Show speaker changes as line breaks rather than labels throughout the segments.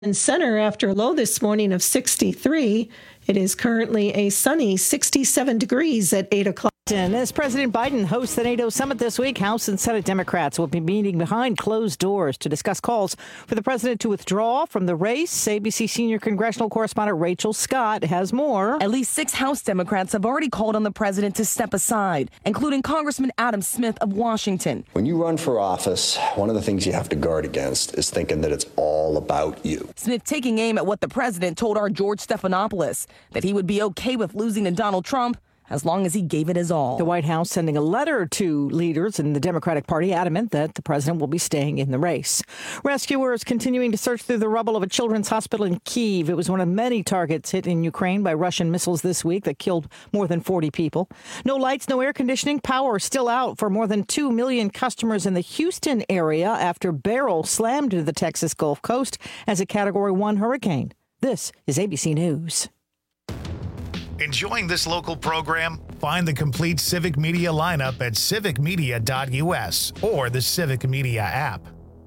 In center after a low this morning of 63. It is currently a sunny 67 degrees at 8 o'clock.
As President Biden hosts the NATO summit this week, House and Senate Democrats will be meeting behind closed doors to discuss calls for the president to withdraw from the race. ABC senior congressional correspondent Rachel Scott has more.
At least 6 House Democrats have already called on the president to step aside, including Congressman Adam Smith of Washington.
When you run for office, one of the things you have to guard against is thinking that it's all about you.
Smith taking aim at what the president told our George Stephanopoulos, that he would be okay with losing to Donald Trump as long as he gave it his all.
The White House sending a letter to leaders in the Democratic Party adamant that the president will be staying in the race. Rescuers continuing to search through the rubble of a children's hospital in Kyiv. It was one of many targets hit in Ukraine by Russian missiles this week that killed more than 40 people. No lights, no air conditioning. Power still out for more than 2 million customers in the Houston area after Beryl slammed into the Texas Gulf Coast as a Category 1 hurricane. This is ABC News.
Enjoying this local program? Find the complete Civic Media lineup at civicmedia.us or the Civic Media app.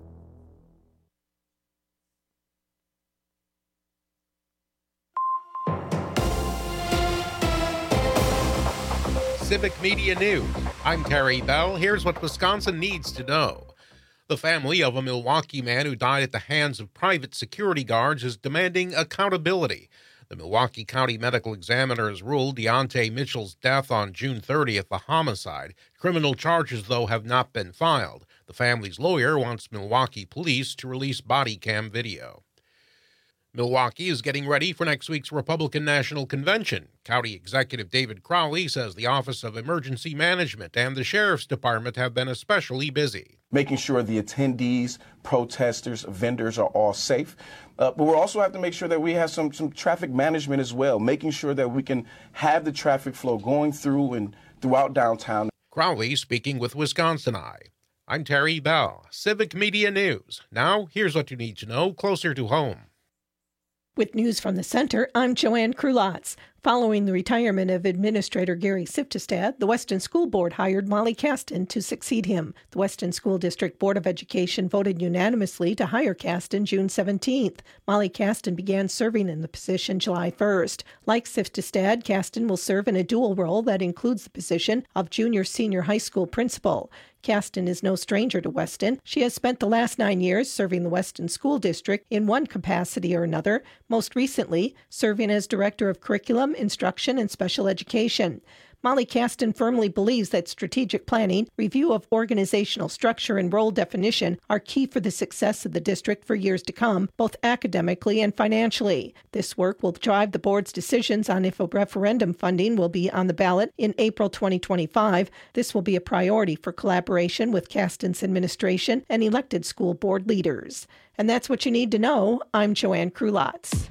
Civic Media News. I'm Terry Bell. Here's what Wisconsin needs to know. The family of a Milwaukee man who died at the hands of private security guards is demanding accountability. The Milwaukee County Medical Examiner has ruled Deontay Mitchell's death on June 30th a homicide. Criminal charges, though, have not been filed. The family's lawyer wants Milwaukee police to release body cam video. Milwaukee is getting ready for next week's Republican National Convention. County Executive David Crowley says the Office of Emergency Management and the Sheriff's Department have been especially busy.
Making sure the attendees, protesters, vendors are all safe. But we also have to make sure that we have some traffic management as well, making sure that we can have the traffic flow going through and throughout downtown.
Crowley speaking with Wisconsin Eye. I'm Terry Bell, Civic Media News. Now, here's what you need to know closer to home.
With news from the center, I'm Joanne Krulotz. Following the retirement of Administrator Gary Siftestad, the Weston School Board hired Molly Kasten to succeed him. The Weston School District Board of Education voted unanimously to hire Kasten June 17th. Molly Kasten began serving in the position July 1st. Like Siftestad, Kasten will serve in a dual role that includes the position of junior-senior high school principal. Kasten is no stranger to Weston. She has spent the last 9 years serving the Weston School District in one capacity or another, most recently serving as Director of Curriculum, Instruction, and Special Education. Molly Kasten firmly believes that strategic planning, review of organizational structure, and role definition are key for the success of the district for years to come, both academically and financially. This work will drive the board's decisions on if a referendum funding will be on the ballot in April 2025. This will be a priority for collaboration with Kasten's administration and elected school board leaders. And that's what you need to know. I'm Joanne Krulotz.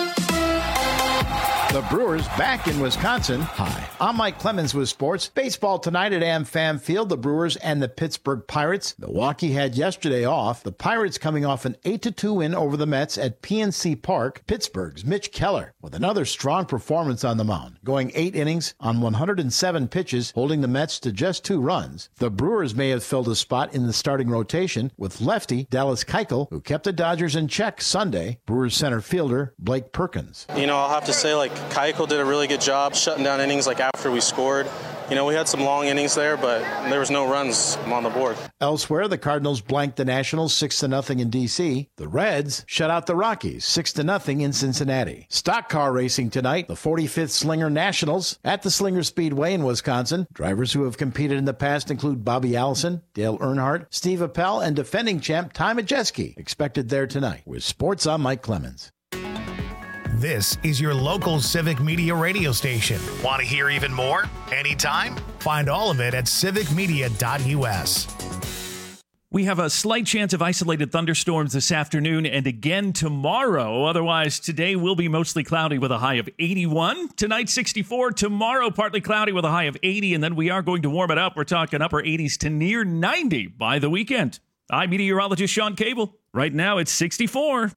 The Brewers back in Wisconsin. Hi, I'm Mike Clemens with sports. Baseball tonight at AmFam Field, the Brewers and the Pittsburgh Pirates. Milwaukee had yesterday off. The Pirates coming off an 8-2 win over the Mets at PNC Park. Pittsburgh's Mitch Keller with another strong performance on the mound, going 8 innings on 107 pitches, holding the Mets to just 2 runs. The Brewers may have filled a spot in the starting rotation with lefty Dallas Keuchel, who kept the Dodgers in check Sunday. Brewers center fielder Blake Perkins.
I'll have to say, Keuchel did a really good job shutting down innings after we scored. We had some long innings there, but there was no runs on the board.
Elsewhere, the Cardinals blanked the Nationals 6-0 in D.C. The Reds shut out the Rockies 6-0 in Cincinnati. Stock car racing tonight, the 45th Slinger Nationals at the Slinger Speedway in Wisconsin. Drivers who have competed in the past include Bobby Allison, Dale Earnhardt, Steve Appel, and defending champ Ty Majeski, expected there tonight. With sports, I'm Mike Clemens.
This is your local Civic Media radio station. Want to hear even more? Anytime? Find all of it at civicmedia.us.
We have a slight chance of isolated thunderstorms this afternoon and again tomorrow. Otherwise, today will be mostly cloudy with a high of 81. Tonight, 64. Tomorrow, partly cloudy with a high of 80. And then we are going to warm it up. We're talking upper 80s to near 90 by the weekend. I'm meteorologist Sean Cable. Right now, it's 64.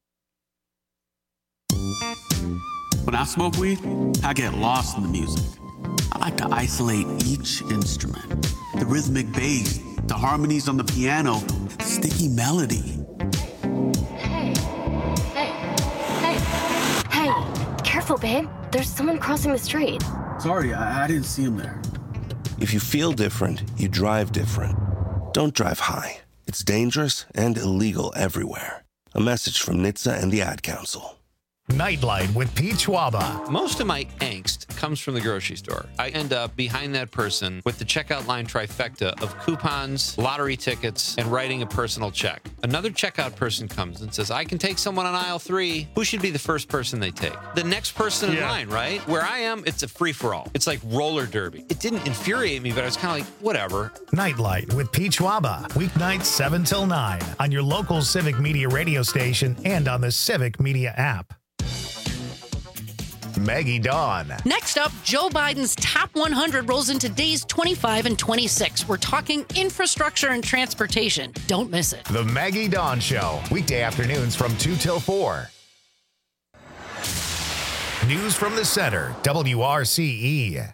When I smoke weed, I get lost in the music. I like to isolate each instrument. The rhythmic bass, the harmonies on the piano, the sticky melody.
Hey. careful, babe. There's someone crossing the street.
Sorry, I didn't see him there.
If you feel different, you drive different. Don't drive high. It's dangerous and illegal everywhere. A message from NHTSA and the Ad Council.
Nightlight with Pete Schwaba.
Most of my angst comes from the grocery store. I end up behind that person with the checkout line trifecta of coupons, lottery tickets, and writing a personal check. Another checkout person comes and says, I can take someone on aisle 3. Who should be the first person they take? The next person in line, right? Where I am, it's a free-for-all. It's like roller derby. It didn't infuriate me, but I was kind of like, whatever.
Nightlight with Pete Schwaba. Weeknights 7 till 9 on your local Civic Media radio station and on the Civic Media app. Maggie Dawn.
Next up, Joe Biden's top 100 rolls into days 25 and 26. We're talking infrastructure and transportation. Don't miss it.
The Maggie Dawn Show. Weekday afternoons from 2 till 4. News from the center. WRCE.
Hey,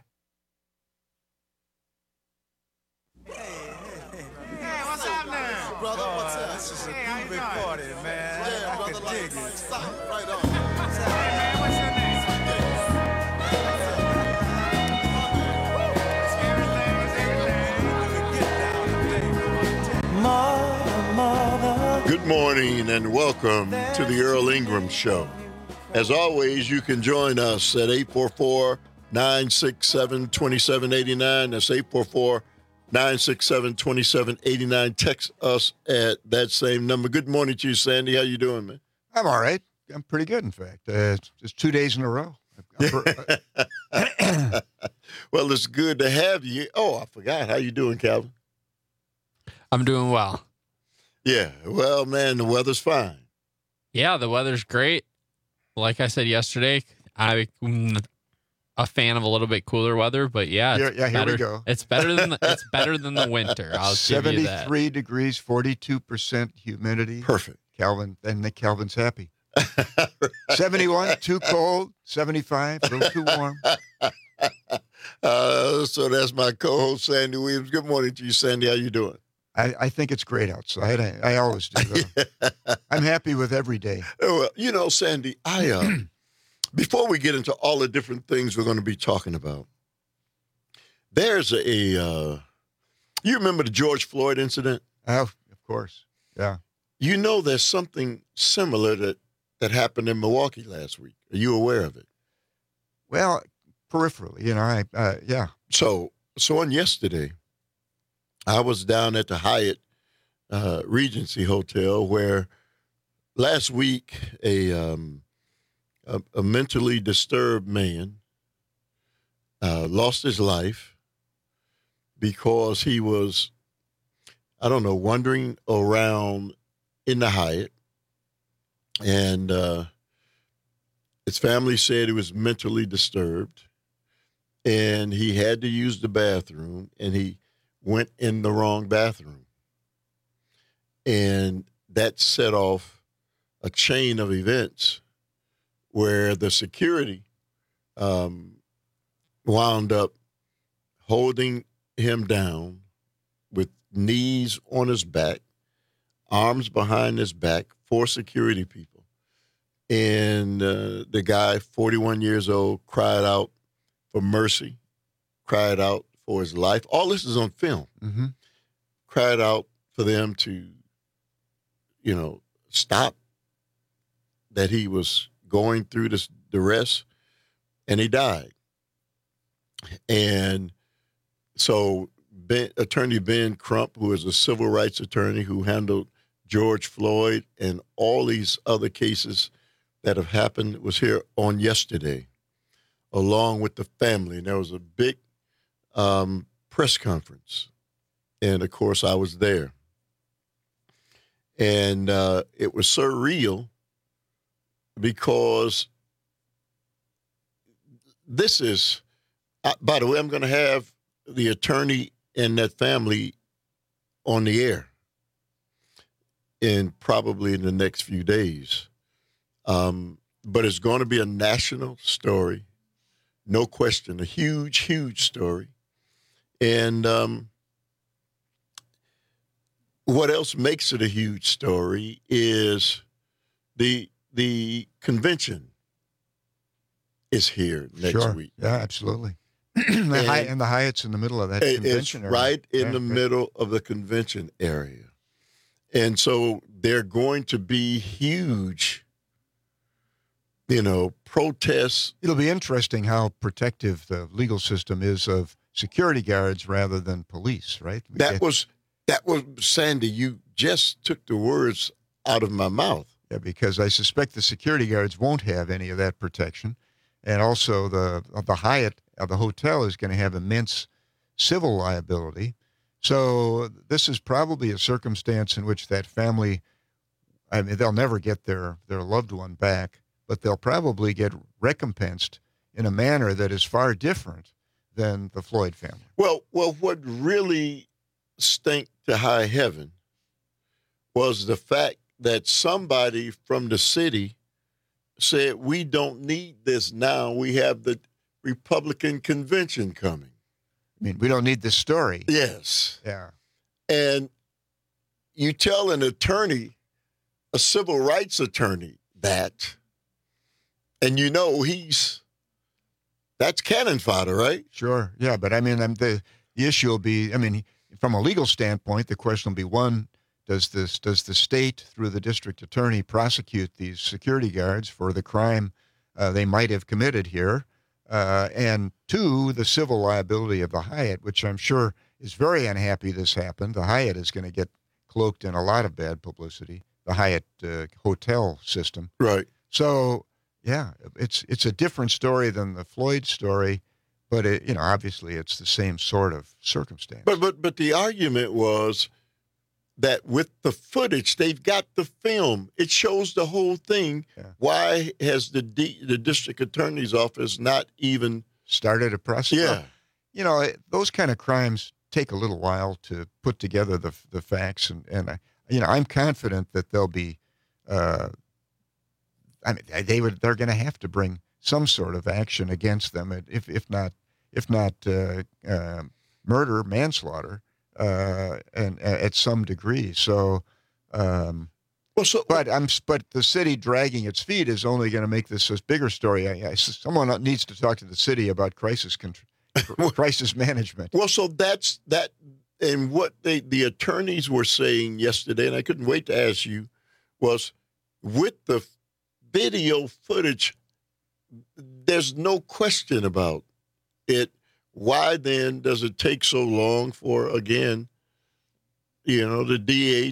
what's up now? Brother, what's up? This is a groovy party, man. Yeah, brother, like it. Right on. Hey, man, what's your name?
Good morning and welcome to the Earl Ingram Show. As always, you can join us at 844-967-2789. That's 844-967-2789. Text us at that same number. Good morning to you, Sandy. How you doing, man?
I'm all right. I'm pretty good, in fact. It's just 2 days in a row.
Well, it's good to have you. Oh, I forgot. How you doing, Calvin?
I'm doing well.
Yeah, well, man, the weather's fine.
Yeah, the weather's great. Like I said yesterday, I'm a fan of a little bit cooler weather, but yeah, it's
here
better.
We go.
It's better than the winter. I'll give you that.
73 degrees, 42% humidity.
Perfect.
Calvin's happy. 71, too cold. 75, a little too warm.
So that's my co-host, Sandy Williams. Good morning to you, Sandy. How you doing?
I think it's great outside. I always do. Yeah. I'm happy with every day.
Well, you know, Sandy, before we get into all the different things we're going to be talking about, there's you remember the George Floyd incident?
Oh, of course. Yeah.
You know, there's something similar that happened in Milwaukee last week. Are you aware of it?
Well, peripherally, yeah.
So on yesterday, I was down at the Hyatt Regency Hotel where last week a mentally disturbed man lost his life because he was, wandering around in the Hyatt, and his family said he was mentally disturbed, and he had to use the bathroom, and he went in the wrong bathroom. And that set off a chain of events where the security wound up holding him down with knees on his back, arms behind his back, 4 security people. And the guy, 41 years old, cried out for mercy, cried out for his life. All this is on film.
Mm-hmm.
Cried out for them to, stop that he was going through this duress, and he died. And so Attorney Ben Crump, who is a civil rights attorney who handled George Floyd and all these other cases that have happened, was here on yesterday, along with the family. And there was a big press conference. And, of course, I was there. And it was surreal because this is, by the way, I'm going to have the attorney and that family on the air probably in the next few days. But it's going to be a national story, no question, a huge, huge story. And what else makes it a huge story is the convention is here next week.
Yeah, absolutely. And the Hyatt's in the middle of that convention area.
Right in the middle of the convention area. And so they're going to be huge, protests.
It'll be interesting how protective the legal system is of security guards rather than police, right?
That was Sandy, you just took the words out of my mouth.
Yeah, because I suspect the security guards won't have any of that protection. And also the Hyatt, the hotel, is going to have immense civil liability. So this is probably a circumstance in which that family, they'll never get their loved one back, but they'll probably get recompensed in a manner that is far different than the Floyd family.
Well, what really stank to high heaven was the fact that somebody from the city said, we don't need this now. We have the Republican convention coming.
We don't need this story.
Yes.
Yeah.
And you tell an attorney, a civil rights attorney, that, and that's cannon fodder, right?
Sure. Yeah, but the issue will be, from a legal standpoint, the question will be, one, does the state, through the district attorney, prosecute these security guards for the crime they might have committed here? And two, the civil liability of the Hyatt, which I'm sure is very unhappy this happened. The Hyatt is going to get cloaked in a lot of bad publicity, the Hyatt hotel system.
Right.
So, yeah, it's a different story than the Floyd story, but obviously it's the same sort of circumstance.
But the argument was that with the footage, they've got the film. It shows the whole thing. Yeah. Why has the district attorney's office not even
started a process?
Yeah.
Those kind of crimes take a little while to put together the facts, and I'm confident that they'll be. They're going to have to bring some sort of action against them, if not murder, manslaughter. And at some degree. So, but the city dragging its feet is only going to make this a bigger story. Someone needs to talk to the city about crisis management.
Well, so that's that, and what the attorneys were saying yesterday, and I couldn't wait to ask you, was with the video footage, there's no question about it. Why then does it take so long for, again, the DA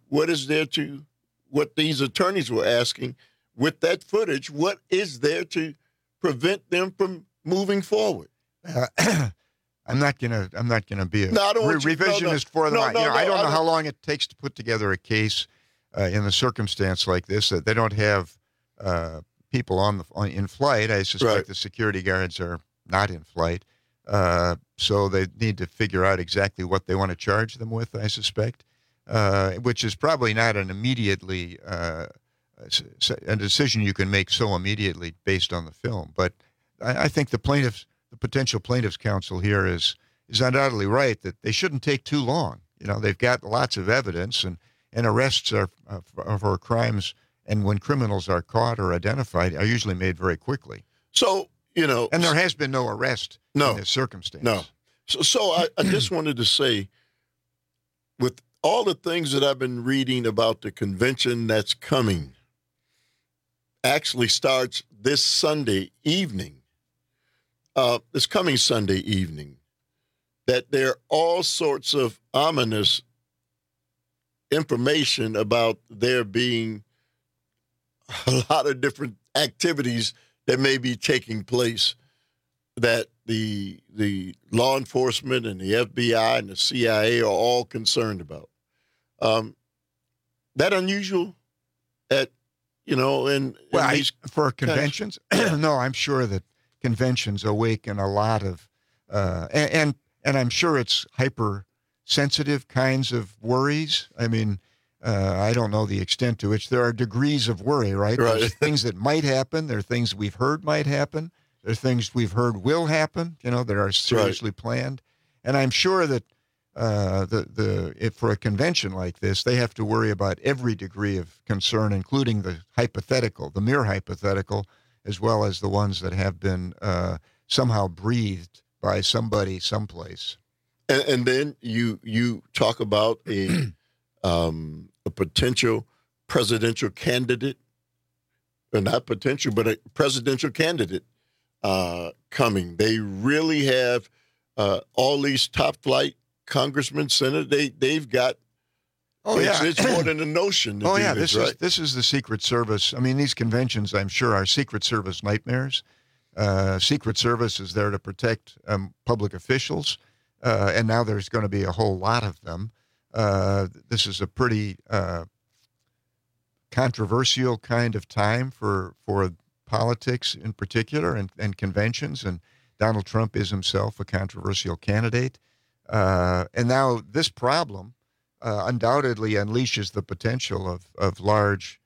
what these attorneys were asking with that footage, what is there to prevent them from moving forward?
I'm not gonna be a revisionist for them. I don't know how long it takes to put together a case in a circumstance like this. They don't have people in flight. I suspect the security guards are not in flight. So they need to figure out exactly what they want to charge them with, I suspect, which is probably not an immediately a decision you can make so immediately based on the film. But I think the potential plaintiffs' counsel here is undoubtedly right that they shouldn't take too long. They've got lots of evidence, and arrests are for crimes, and when criminals are caught or identified, are usually made very quickly.
So.
And there has been no arrest in this circumstance.
No. So I just wanted to say, with all the things that I've been reading about the convention that's coming, actually starts this Sunday evening, this coming Sunday evening, that there are all sorts of ominous information about there being a lot of different activities that may be taking place that the law enforcement and the FBI and the CIA are all concerned about. That unusual
for conventions? No, I'm sure that conventions awaken a lot of, and I'm sure it's hypersensitive kinds of worries. I don't know the extent to which there are degrees of worry, right? There's things that might happen. There are things we've heard might happen. There are things we've heard will happen, that are seriously planned. And I'm sure that for a convention like this, they have to worry about every degree of concern, including the mere hypothetical, as well as the ones that have been somehow breathed by somebody someplace.
And then you talk about a potential presidential candidate, or not potential, but a presidential candidate coming. They really have all these top flight congressmen, senators. They've got. Oh yeah, it's more than a notion.
Oh yeah, this is the Secret Service. I mean, these conventions, I'm sure, are Secret Service nightmares. Secret Service is there to protect public officials, and now there's going to be a whole lot of them. This is a pretty controversial kind of time for politics in particular, and conventions. And Donald Trump is himself a controversial candidate. And now this problem undoubtedly unleashes the potential of large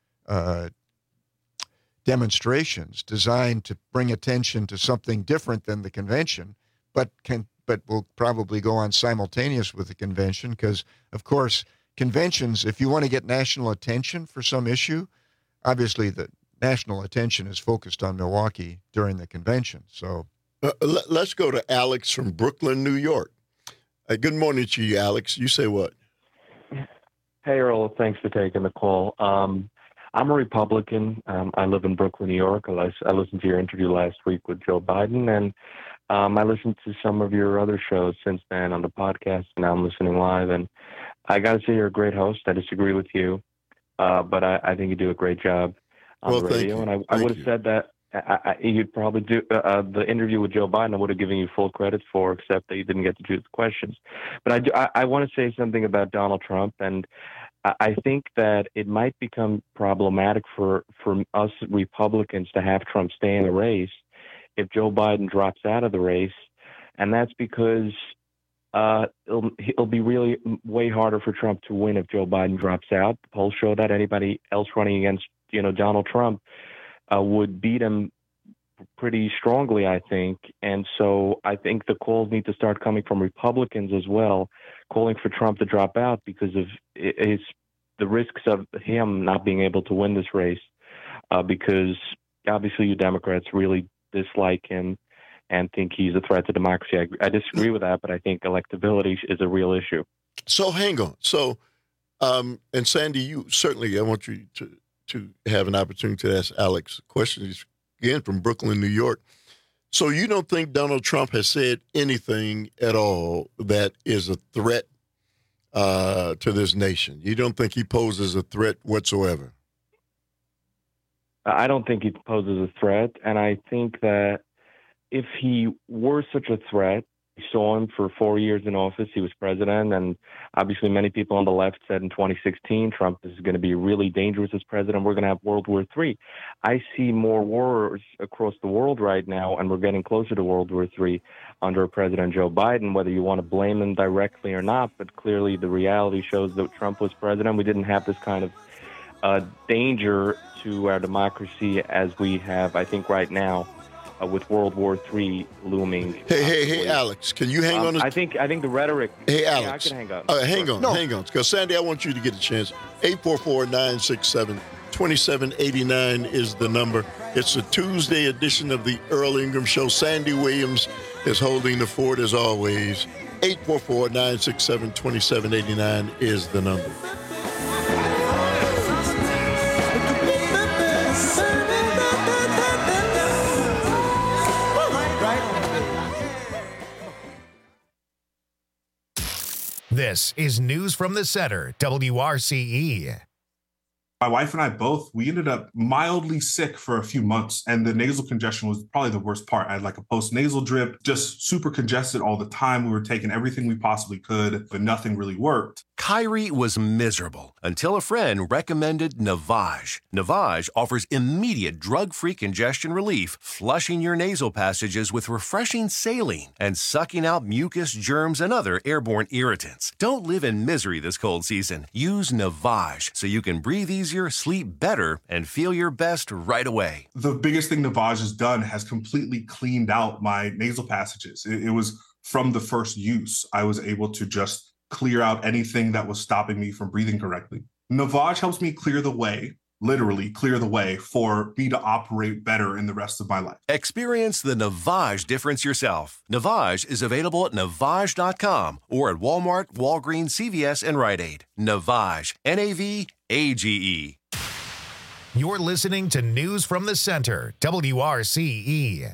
demonstrations designed to bring attention to something different than the convention, but will probably go on simultaneous with the convention because, of course, conventions, if you want to get national attention for some issue, obviously the national attention is focused on Milwaukee during the convention. So
let's go to Alex from Brooklyn, New York. Good morning to you, Alex. You say what?
Hey, Earl. Thanks for taking the call. I'm a Republican. I live in Brooklyn, New York. I listened to your interview last week with Joe Biden, and I listened to some of your other shows since then on the podcast. Now I'm listening live, and I got to say you're a great host. I disagree with you, but I think you do a great job on the radio. And I would have said that you'd probably do the interview with Joe Biden. I would have given you full credit for, except that you didn't get to choose the questions. But I want to say something about Donald Trump, and I think that it might become problematic for us Republicans to have Trump stay in the race if Joe Biden drops out of the race, and that's because it'll be really way harder for Trump to win if Joe Biden drops out. The polls show that anybody else running against Donald Trump would beat him pretty strongly, I think. And so I think the calls need to start coming from Republicans as well, calling for Trump to drop out because of the risks of him not being able to win this race, because obviously you Democrats really dislike him and think he's a threat to democracy. I disagree with that, but I think electability is a real issue.
So hang on. So, and Sandy, you certainly, I want you to have an opportunity to ask Alex questions, again, from Brooklyn, New York. So you don't think Donald Trump has said anything at all that is a threat to this nation? You don't think he poses a threat whatsoever?
I don't think he poses a threat, and I think that if he were such a threat, we saw him for 4 years in office. He was president, and obviously many people on the left said in 2016, Trump is going to be really dangerous as president. We're going to have World War III. I see more wars across the world right now, and we're getting closer to World War III under President Joe Biden, whether you want to blame him directly or not. But clearly the reality shows that Trump was president. We didn't have this kind of danger to our democracy as we have, I think, right now. With World War III looming.
Hey, Alex, can you hang on?
I think the rhetoric.
Hey, Alex.
Yeah, I can hang on.
Hang on. Because, Sandy, I want you to get a chance. 844-967-2789 is the number. It's a Tuesday edition of the Earl Ingram Show. Sandy Williams is holding the fort as always. 844-967-2789 is the number.
This is News from the Center, WRCE.
My wife and I we ended up mildly sick for a few months, and the nasal congestion was probably the worst part. I had like a post-nasal drip, just super congested all the time. We were taking everything we possibly could, but nothing really worked.
Kyrie was miserable until a friend recommended Navage. Navage offers immediate drug-free congestion relief, flushing your nasal passages with refreshing saline and sucking out mucus, germs, and other airborne irritants. Don't live in misery this cold season. Use Navage so you can breathe easier, sleep better, and feel your best right away.
The biggest thing Navage has done has completely cleaned out my nasal passages. It was from the first use. I was able to just clear out anything that was stopping me from breathing correctly. Navage helps me clear the way literally clear the way for me to operate better in the rest of my life.
Experience the Navage difference yourself. Navage is available at Navage.com or at Walmart, Walgreens, CVS, and Rite Aid. Navage, Navage.
You're listening to News from the Center, WRCE.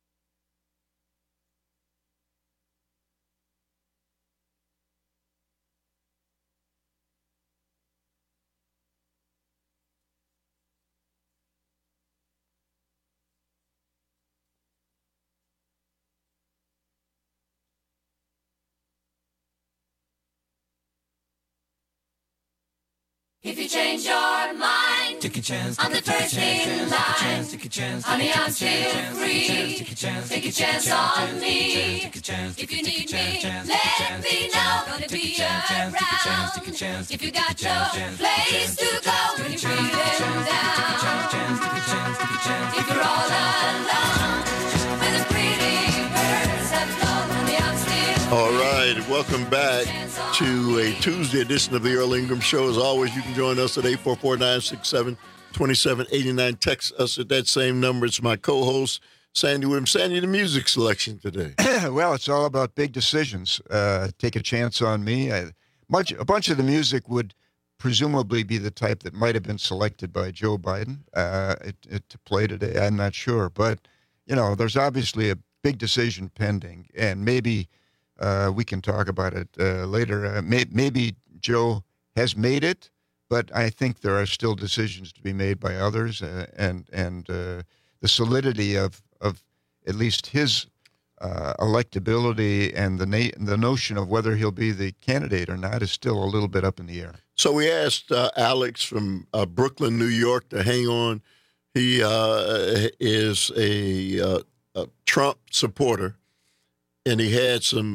If you change your mind, take a chance. I'm the first in line. Honey, I'm still free. Take a chance on me. If you need me, let me know. Gonna be around. If you got no place to go when you're feeling down. If you're all alone, when the pretty birds have flown, honey, I'm still
All right, welcome back to a Tuesday edition of the Earl Ingram Show. As always, you can join us at 844-967-2789. Text us at that same number. It's my co-host, Sandy Williams. Sandy, the music selection today.
Well, it's all about big decisions. Take a chance on me. A bunch of the music would presumably be the type that might have been selected by Joe Biden to play today. I'm not sure. But, there's obviously a big decision pending, and maybe we can talk about it later. Maybe Joe has made it, but I think there are still decisions to be made by others, and the solidity of at least his electability and the notion of whether he'll be the candidate or not is still a little bit up in the air.
So we asked Alex from Brooklyn, New York, to hang on. He is a Trump supporter. And he had some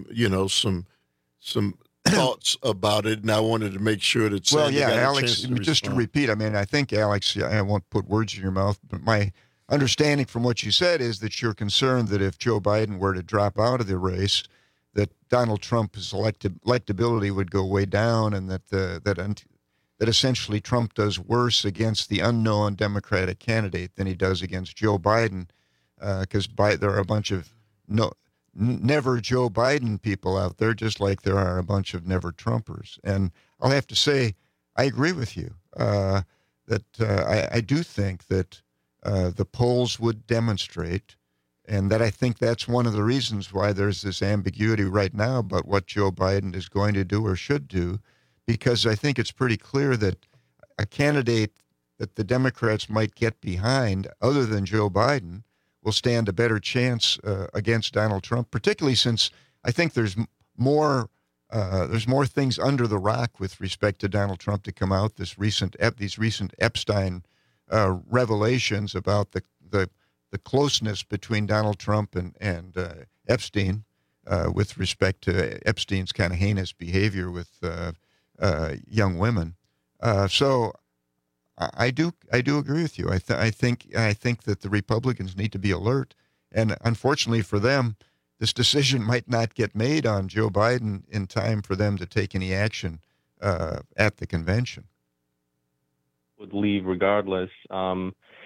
thoughts about it, and I wanted to make sure that Sandy got
Alex,
a chance
just to repeat, I think, Alex, I won't put words in your mouth, but my understanding from what you said is that you're concerned that if Joe Biden were to drop out of the race, that Donald Trump's electability would go way down, and that essentially Trump does worse against the unknown Democratic candidate than he does against Joe Biden, because there are a bunch of never Joe Biden people out there, just like there are a bunch of never Trumpers. And I'll have to say, I agree with you that I do think that the polls would demonstrate, and that I think that's one of the reasons why there's this ambiguity right now about what Joe Biden is going to do or should do, because I think it's pretty clear that a candidate that the Democrats might get behind, other than Joe Biden, will stand a better chance against Donald Trump, particularly since I think there's more things under the rock with respect to Donald Trump to come out. These recent Epstein revelations about the closeness between Donald Trump and Epstein with respect to Epstein's kind of heinous behavior with young women. So I do agree with you. I think that the Republicans need to be alert, and unfortunately for them, this decision might not get made on Joe Biden in time for them to take any action at the convention.
Would leave regardless. I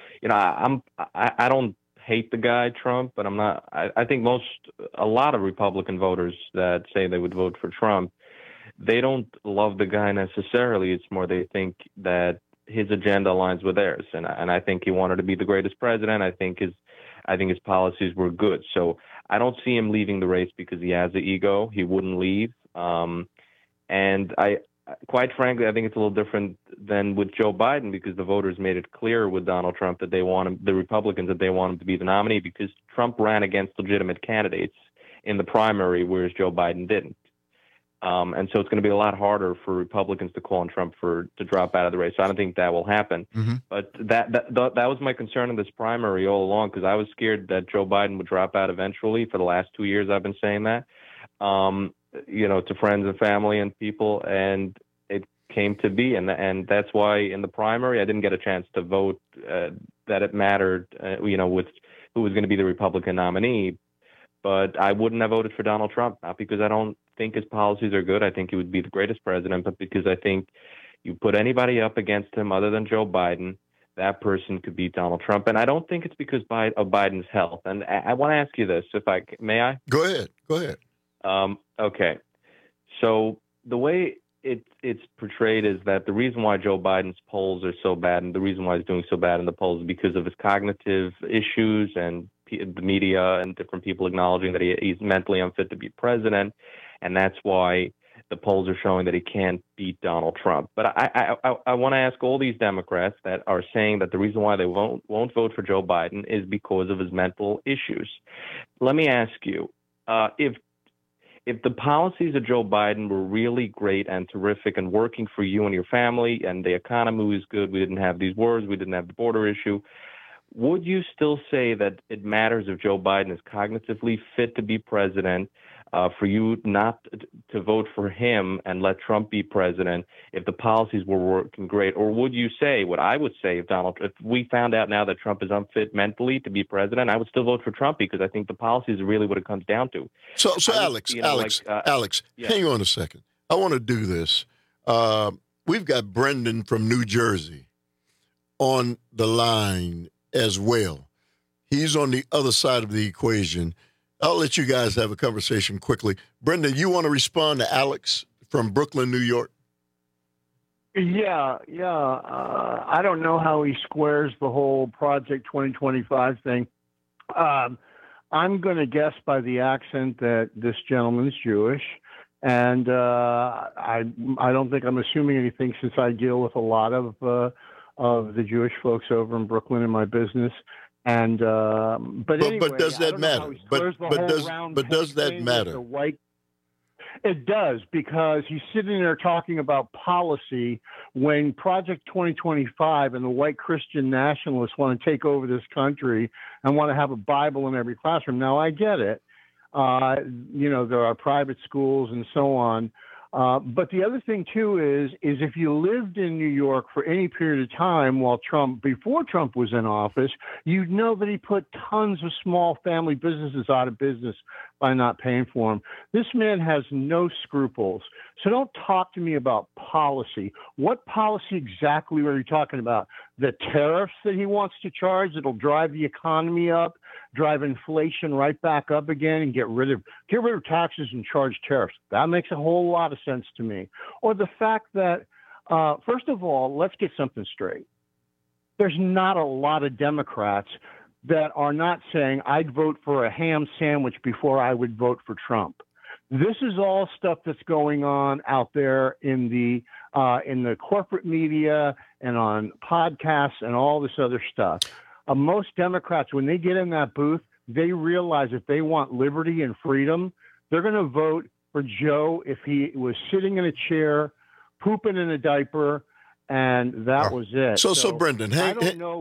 don't hate the guy Trump, but I'm not. I think a lot of Republican voters that say they would vote for Trump, they don't love the guy necessarily. It's more they think that his agenda aligns with theirs, and I think he wanted to be the greatest president. I think his policies were good. So I don't see him leaving the race because he has the ego. He wouldn't leave. And quite frankly, I think it's a little different than with Joe Biden, because the voters made it clear with Donald Trump that they want him, the Republicans, that they want him to be the nominee, because Trump ran against legitimate candidates in the primary, whereas Joe Biden didn't. And so it's going to be a lot harder for Republicans to call on Trump to drop out of the race. So I don't think that will happen. Mm-hmm. But that was my concern in this primary all along, because I was scared that Joe Biden would drop out eventually. For the last 2 years, I've been saying that, to friends and family and people, and it came to be. And that's why in the primary, I didn't get a chance to vote that it mattered, with who was going to be the Republican nominee. But I wouldn't have voted for Donald Trump, not because I don't think his policies are good. I think he would be the greatest president, but because I think you put anybody up against him other than Joe Biden, that person could beat Donald Trump. And I don't think it's because of Biden's health. And I want to ask you this, may I?
Go ahead.
Okay. So the way it's portrayed is that the reason why Joe Biden's polls are so bad and the reason why he's doing so bad in the polls is because of his cognitive issues and the media and different people acknowledging that he's mentally unfit to be president. And that's why the polls are showing that he can't beat Donald Trump. But I want to ask all these Democrats that are saying that the reason why they won't vote for Joe Biden is because of his mental issues. Let me ask you, if the policies of Joe Biden were really great and terrific and working for you and your family and the economy was good, we didn't have these wars, we didn't have the border issue, would you still say that it matters if Joe Biden is cognitively fit to be president, for you not to vote for him and let Trump be president if the policies were working great? Or would you say what I would say if we found out now that Trump is unfit mentally to be president, I would still vote for Trump because I think the policies are really what it comes down to.
So Alex, hang on a second. I want to do this. We've got Brendan from New Jersey on the line as well. He's on the other side of the equation. I'll let you guys have a conversation quickly. Brendan, you want to respond to Alex from Brooklyn, New York?
Yeah. I don't know how he squares the whole Project 2025 thing. I'm going to guess by the accent that this gentleman is Jewish. And I don't think I'm assuming anything since I deal with a lot of the Jewish folks over in Brooklyn in my business. And but anyway,
does that matter? But does that matter?
It does, because he's sitting there talking about policy when Project 2025 and the white Christian nationalists want to take over this country and want to have a Bible in every classroom. Now, I get it. There are private schools and so on. But the other thing, too, is if you lived in New York for any period of time before Trump was in office, you'd know that he put tons of small family businesses out of business by not paying for them. This man has no scruples. So don't talk to me about policy. What policy exactly are you talking about? The tariffs that he wants to charge that'll drive the economy up, drive inflation right back up again, and get rid of taxes and charge tariffs. That makes a whole lot of sense to me. Or the fact that, first of all, let's get something straight. There's not a lot of Democrats that are not saying I'd vote for a ham sandwich before I would vote for Trump. This is all stuff that's going on out there in the corporate media and on podcasts and all this other stuff. Most Democrats, when they get in that booth, they realize if they want liberty and freedom, they're going to vote for Joe if he was sitting in a chair, pooping in a diaper, and that was it.
So Brendan, hang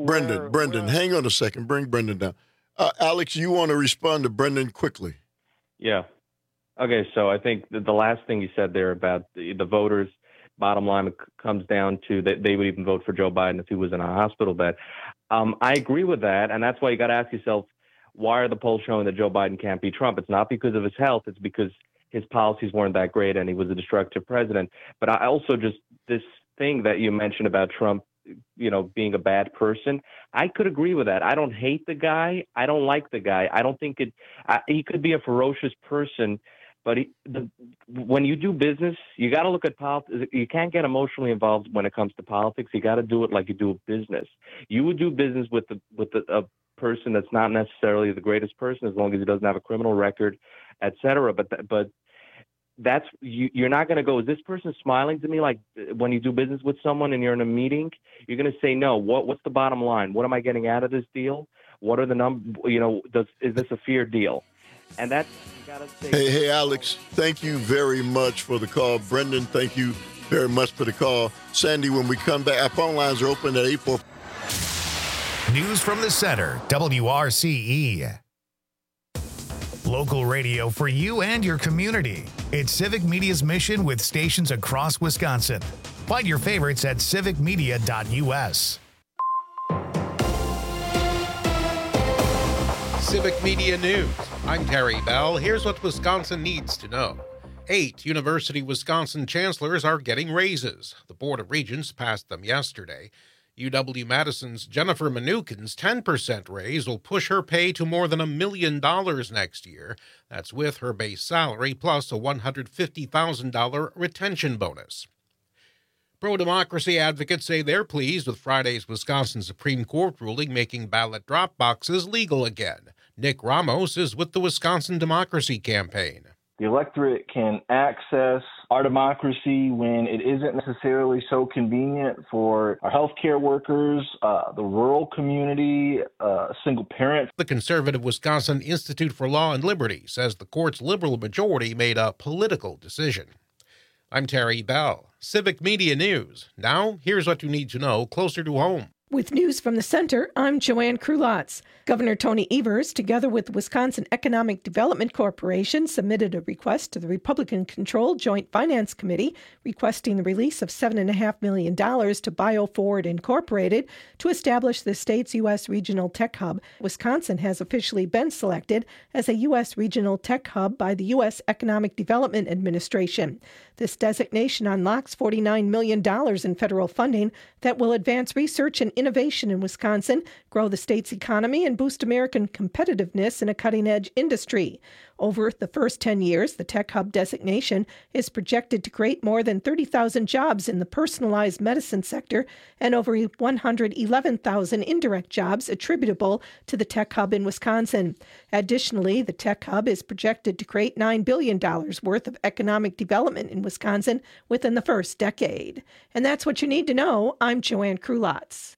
on a second. Bring Brendan down. Alex, you want to respond to Brendan quickly?
Yeah. Okay, so I think the last thing you said there about the voters, bottom line comes down to that they would even vote for Joe Biden if he was in a hospital bed. I agree with that, and that's why you got to ask yourself, why are the polls showing that Joe Biden can't beat Trump? It's not because of his health. It's because his policies weren't that great and he was a destructive president. But I also this thing that you mentioned about Trump, being a bad person, I could agree with that. I don't hate the guy. I don't like the guy. I don't think he could be a ferocious person. But when you do business, you got to look at politics. You can't get emotionally involved when it comes to politics. You got to do it like you do a business. You would do business with a person that's not necessarily the greatest person, as long as he doesn't have a criminal record, et cetera. But that's you're not going to go, is this person smiling to me? Like when you do business with someone and you're in a meeting, you're going to say, no, what's the bottom line? What am I getting out of this deal? What are the numbers? Is this a fair deal? And that's, you got to say.
Hey, Alex, thank you very much for the call. Brendan, thank you very much for the call. Sandy, when we come back, our phone lines are open at 844.
News from the center, WRCE. Local radio for you and your community. It's Civic Media's mission with stations across Wisconsin. Find your favorites at civicmedia.us.
Civic Media News. I'm Terry Bell. Here's what Wisconsin needs to know. 8 University Wisconsin chancellors are getting raises. The Board of Regents passed them yesterday. UW-Madison's Jennifer Mnuchin's 10% raise will push her pay to more than $1 million next year. That's with her base salary plus a $150,000 retention bonus. Pro-democracy advocates say they're pleased with Friday's Wisconsin Supreme Court ruling making ballot drop boxes legal again. Nick Ramos is with the Wisconsin Democracy Campaign.
The electorate can access our democracy when it isn't necessarily so convenient for our healthcare workers, the rural community, single parents.
The conservative Wisconsin Institute for Law and Liberty says the court's liberal majority made a political decision. I'm Terry Bell, Civic Media News. Now, here's what you need to know closer to home.
With news from the center, I'm Joanne Krulotz. Governor Tony Evers, together with the Wisconsin Economic Development Corporation, submitted a request to the Republican-controlled Joint Finance Committee requesting the release of $7.5 million to BioForward Incorporated to establish the state's U.S. regional tech hub. Wisconsin has officially been selected as a U.S. regional tech hub by the U.S. Economic Development Administration. This designation unlocks $49 million in federal funding that will advance research and innovation in Wisconsin, grow the state's economy, and boost American competitiveness in a cutting-edge industry. Over the first 10 years, the Tech Hub designation is projected to create more than 30,000 jobs in the personalized medicine sector and over 111,000 indirect jobs attributable to the Tech Hub in Wisconsin. Additionally, the Tech Hub is projected to create $9 billion worth of economic development in Wisconsin within the first decade. And that's what you need to know. I'm Joanne Krulotz.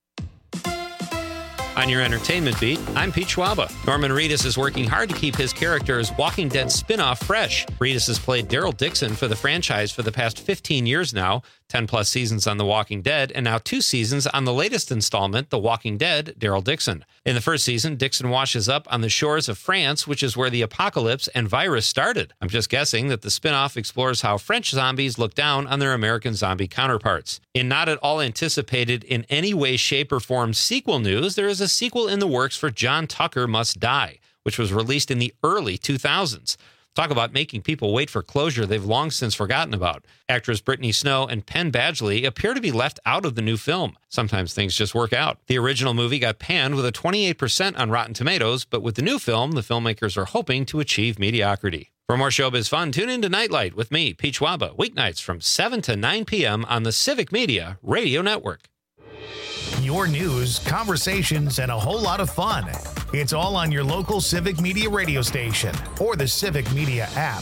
On your entertainment beat, I'm Pete Schwaba. Norman Reedus is working hard to keep his character's Walking Dead spin-off fresh. Reedus has played Daryl Dixon for the franchise for the past 15 years now, 10-plus seasons on The Walking Dead, and now 2 seasons on the latest installment, The Walking Dead, Daryl Dixon. In the first season, Dixon washes up on the shores of France, which is where the apocalypse and virus started. I'm just guessing that the spin-off explores how French zombies look down on their American zombie counterparts. In not at all anticipated in any way, shape, or form sequel news, there is a sequel in the works for John Tucker Must Die, which was released in the early 2000s. Talk about making people wait for closure they've long since forgotten about. Actress Brittany Snow and Penn Badgley appear to be left out of the new film. Sometimes things just work out. The original movie got panned with a 28% on Rotten Tomatoes, but with the new film, the filmmakers are hoping to achieve mediocrity. For more showbiz fun, tune in to Nightlight with me, Pete Schwaba, weeknights from 7 to 9 p.m. on the Civic Media Radio Network.
Your news, conversations, and a whole lot of fun. It's all on your local Civic Media radio station or the Civic Media app.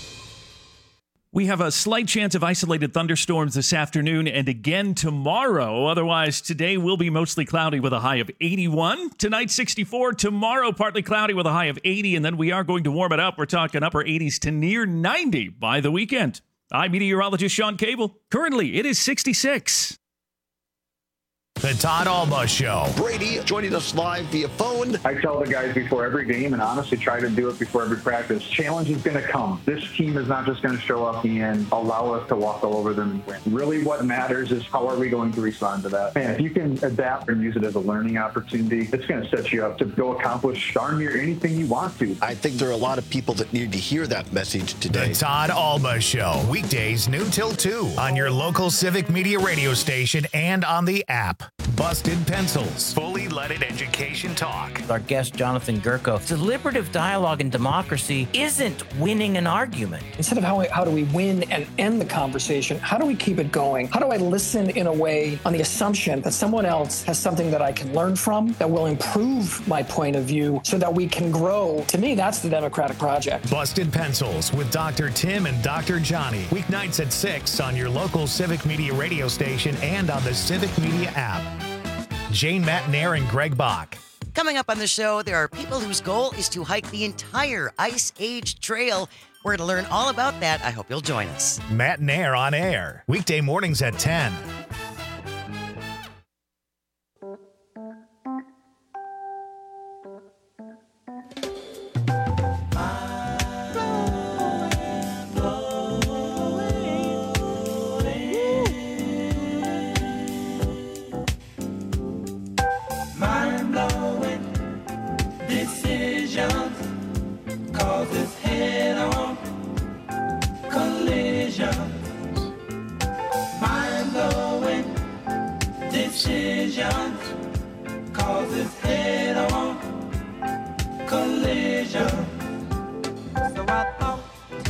We have a slight chance of isolated thunderstorms this afternoon and again tomorrow. Otherwise, today will be mostly cloudy with a high of 81. Tonight, 64. Tomorrow, partly cloudy with a high of 80. And then we are going to warm it up. We're talking upper 80s to near 90 by the weekend. I'm meteorologist Sean Cable. Currently, it is 66.
The Todd Alba Show.
Brady joining us live via phone.
I tell the guys before every game, and honestly try to do it before every practice, challenge is going to come. This team is not just going to show up and allow us to walk all over them and win. Really what matters is how are we going to respond to that. And if you can adapt and use it as a learning opportunity, it's going to set you up to go accomplish darn near anything you want to.
I think there are a lot of people that need to hear that message today.
The Todd Alba Show. Weekdays noon till 2 on your local Civic Media radio station and on the app. Busted Pencils. Fully leaded education talk.
Our guest, Jonathan Gurko. Deliberative dialogue and democracy isn't winning an argument.
Instead of how do we win and end the conversation, how do we keep it going? How do I listen in a way on the assumption that someone else has something that I can learn from, that will improve my point of view so that we can grow? To me, that's the democratic project.
Busted Pencils with Dr. Tim and Dr. Johnny. Weeknights at 6 on your local Civic Media radio station and on the Civic Media app. Jane Matnair and Greg Bach.
Coming up on the show, there are people whose goal is to hike the entire Ice Age Trail. We're going to learn all about that. I hope you'll join us.
Matnair on air. Weekday mornings at 10.
Decisions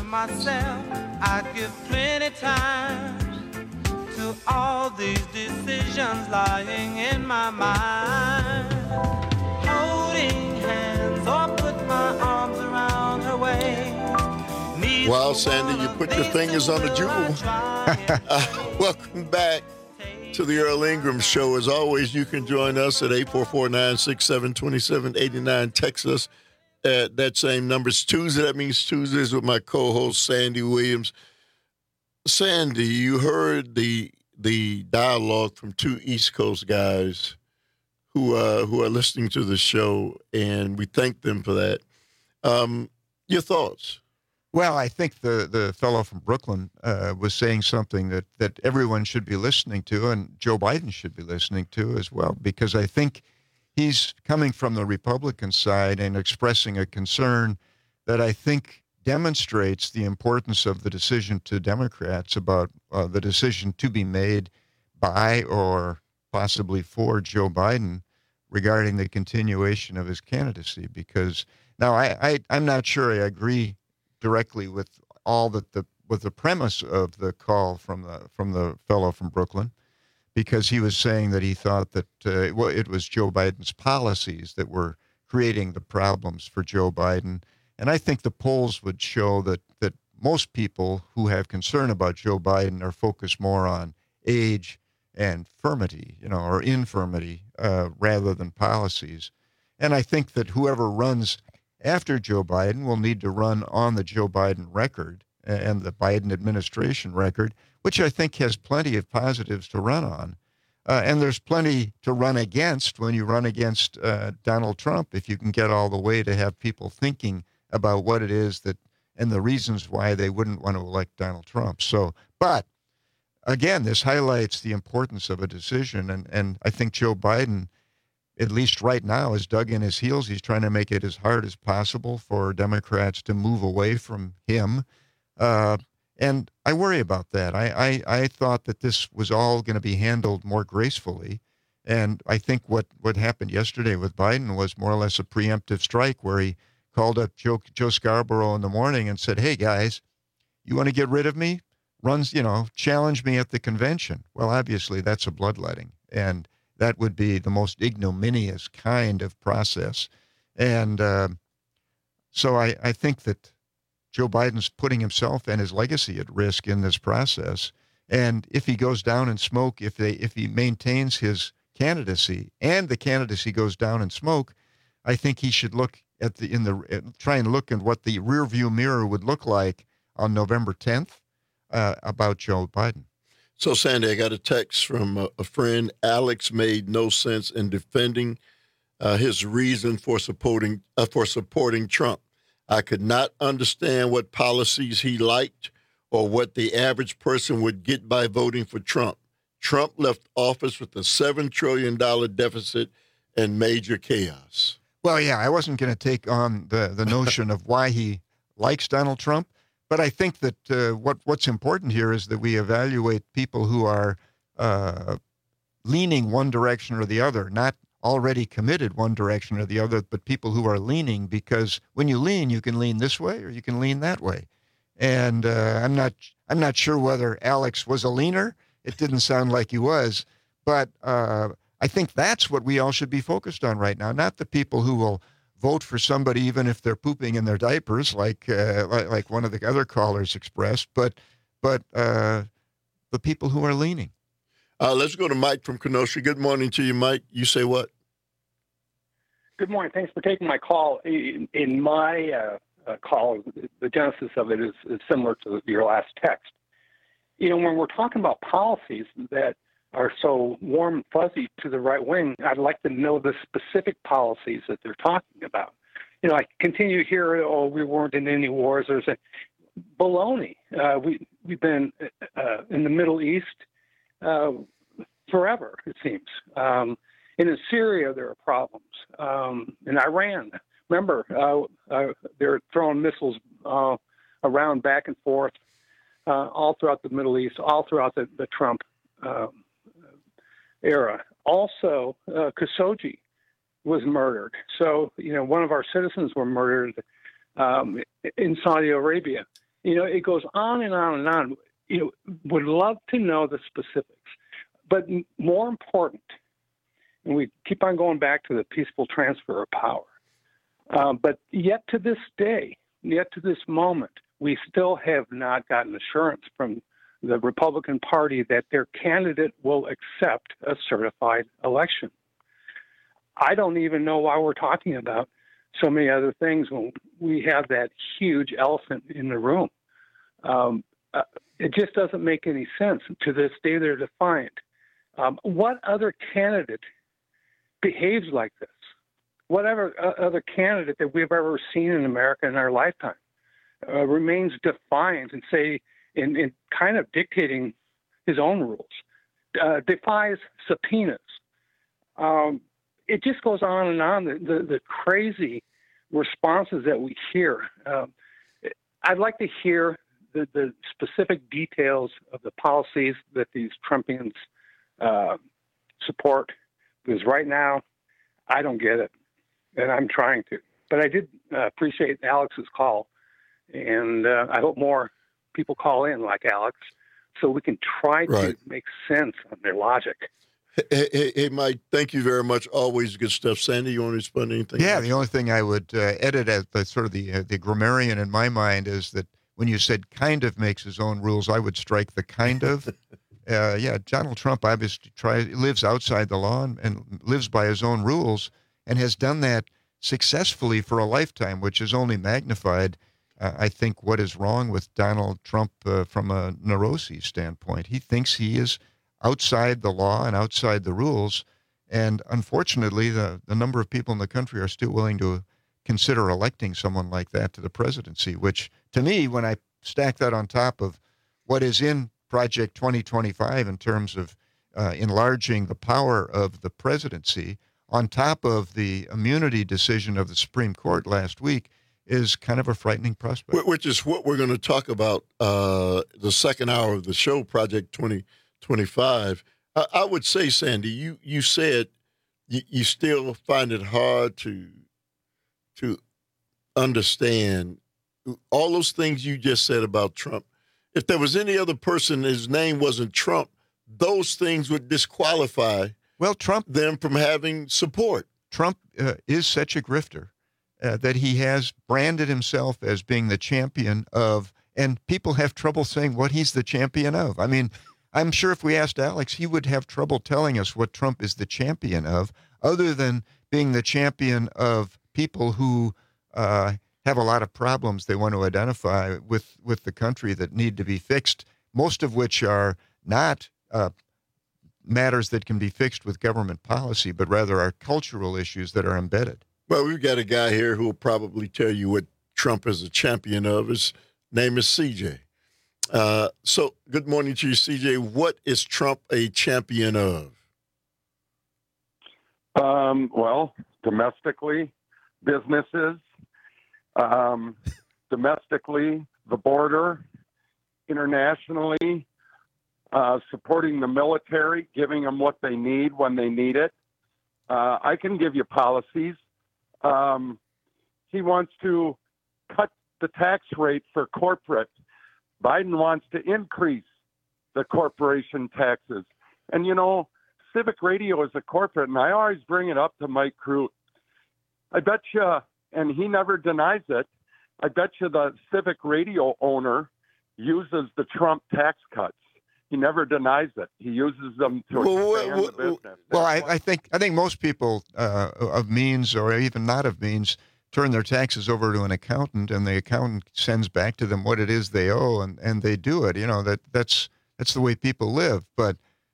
myself, I'd give plenty time to all these decisions lying in my mind. Holding hands or put my arms around her waist.
Well, Sandy, you put your fingers on the jewel. Welcome back to the Earl Ingram Show. As always, you can join us at 844-967-2789. Text us at that same number. It's Tuesday. That means Tuesdays with my co-host, Sandy Williams. Sandy, you heard the dialogue from two East Coast guys who are listening to the show, and we thank them for that. Your thoughts?
Well, I think the fellow from Brooklyn was saying something that everyone should be listening to, and Joe Biden should be listening to as well, because I think he's coming from the Republican side and expressing a concern that I think demonstrates the importance of the decision to Democrats about the decision to be made by or possibly for Joe Biden regarding the continuation of his candidacy. Because now I'm not sure I agree directly with all that with the premise of the call from the fellow from Brooklyn, because he was saying that he thought that it was Joe Biden's policies that were creating the problems for Joe Biden. And I think the polls would show that most people who have concern about Joe Biden are focused more on age and infirmity, or infirmity, rather than policies. And I think that whoever runs after Joe Biden will need to run on the Joe Biden record and the Biden administration record, which I think has plenty of positives to run on. And there's plenty to run against when you run against Donald Trump, if you can get all the way to have people thinking about what it is that and the reasons why they wouldn't want to elect Donald Trump. So, but again, this highlights the importance of a decision. And I think Joe Biden, at least right now, is dug in his heels. He's trying to make it as hard as possible for Democrats to move away from him. And I worry about that. I thought that this was all going to be handled more gracefully. And I think what happened yesterday with Biden was more or less a preemptive strike, where he called up Joe Scarborough in the morning and said, "Hey, guys, you want to get rid of me? Challenge me at the convention." Well, obviously, that's a bloodletting. And that would be the most ignominious kind of process. And so I think that Joe Biden's putting himself and his legacy at risk in this process. And if he goes down in smoke, if he maintains his candidacy and the candidacy goes down in smoke, I think he should look at try and look at what the rearview mirror would look like on November 10th about Joe Biden.
So, Sandy, I got a text from a friend. Alex made no sense in defending his reason for supporting Trump. I could not understand what policies he liked or what the average person would get by voting for Trump. Trump left office with a $7 trillion deficit and major chaos.
Well, yeah, I wasn't going to take on the notion of why he likes Donald Trump. But I think that what's important here is that we evaluate people who are leaning one direction or the other, not already committed one direction or the other, but people who are leaning, because when you lean, you can lean this way or you can lean that way. And I'm not sure whether Alex was a leaner. It didn't sound like he was, but I think that's what we all should be focused on right now, not the people who will vote for somebody even if they're pooping in their diapers, like one of the other callers expressed, but the people who are leaning.
Let's go to Mike from Kenosha. Good morning to you, Mike. You say what?
Good morning. Thanks for taking my call. In my call, the genesis of it is similar to your last text. When we're talking about policies that are so warm and fuzzy to the right wing, I'd like to know the specific policies that they're talking about. I continue to hear, we weren't in any wars. There's a baloney. We've been in the Middle East forever, it seems. In Syria, there are problems. In Iran, remember, they're throwing missiles around back and forth all throughout the Middle East, all throughout the Trump era. Also, Khashoggi was murdered. So, one of our citizens were murdered in Saudi Arabia. It goes on and on and on. Would love to know the specifics. But more important, and we keep on going back to the peaceful transfer of power, but yet to this day, yet to this moment, we still have not gotten assurance from the Republican Party that their candidate will accept a certified election. I don't even know why we're talking about so many other things when we have that huge elephant in the room. It just doesn't make any sense. To this day, they're defiant. What other candidate behaves like this? Whatever other candidate that we've ever seen in America in our lifetime remains defiant and in kind of dictating his own rules, defies subpoenas. It just goes on and on, the crazy responses that we hear. I'd like to hear the specific details of the policies that these Trumpians support, because right now I don't get it, and I'm trying to. But I did appreciate Alex's call, and I hope more people call in like Alex so we can try to make sense of their logic.
Hey, Mike, thank you very much. Always good stuff. Sandy, you want to respond to anything?
Yeah, the only thing I would edit as the grammarian in my mind is that when you said kind of makes his own rules, I would strike the kind of. Donald Trump obviously lives outside the law and lives by his own rules and has done that successfully for a lifetime, which has only magnified, I think, what is wrong with Donald Trump from a neuroses standpoint. He thinks he is outside the law and outside the rules, and unfortunately, the number of people in the country are still willing to consider electing someone like that to the presidency, which, to me, when I stack that on top of what is in Project 2025 in terms of enlarging the power of the presidency, on top of the immunity decision of the Supreme Court last week, is kind of a frightening prospect.
Which is what we're going to talk about the second hour of the show, Project 2025. I would say, Sandy, you said you still find it hard to understand all those things you just said about Trump. If there was any other person, his name wasn't Trump, those things would disqualify them from having support.
Trump is such a grifter that he has branded himself as being the champion of, and people have trouble saying what he's the champion of. I mean, I'm sure if we asked Alex, he would have trouble telling us what Trump is the champion of, other than being the champion of people who have a lot of problems they want to identify with the country that need to be fixed, most of which are not matters that can be fixed with government policy, but rather are cultural issues that are embedded.
Well, we've got a guy here who will probably tell you what Trump is a champion of. His name is CJ. So good morning to you, CJ. What is Trump a champion of?
Well, domestically, businesses, domestically, the border, internationally, supporting the military, giving them what they need when they need it. I can give you policies. He wants to cut the tax rate for corporate. Biden wants to increase the corporation taxes. And, Civic Radio is a corporate, and I always bring it up to Mike Crute. I bet you, and he never denies it, I bet you the Civic Radio owner uses the Trump tax cuts. He never denies it. He uses them to expand the business.
Well, I think most people of means or even not of means turn their taxes over to an accountant, and the accountant sends back to them what it is they owe, and they do it. That's the way people live. But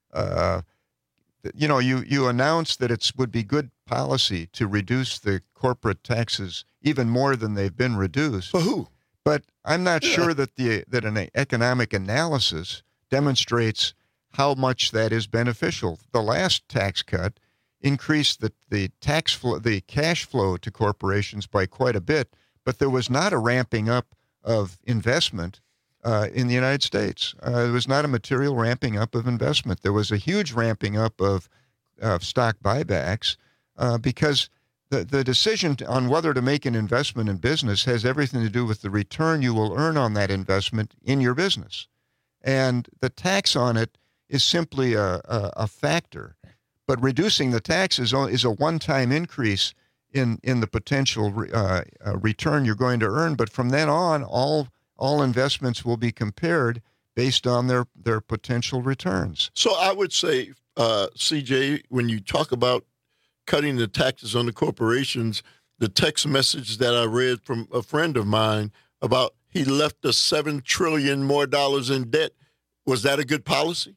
you announced that it would be good policy to reduce the corporate taxes even more than they've been reduced.
For who?
But I'm not sure that an economic analysis demonstrates how much that is beneficial. The last tax cut increased the cash flow to corporations by quite a bit, but there was not a ramping up of investment in the United States. There was not a material ramping up of investment. There was a huge ramping up of stock buybacks because the decision on whether to make an investment in business has everything to do with the return you will earn on that investment in your business. And the tax on it is simply a factor. But reducing the tax is a one-time increase in the potential return you're going to earn. But from then on, all investments will be compared based on their potential returns.
So I would say, CJ, when you talk about cutting the taxes on the corporations, the text message that I read from a friend of mine about he left us $7 trillion more in debt, was that a good policy?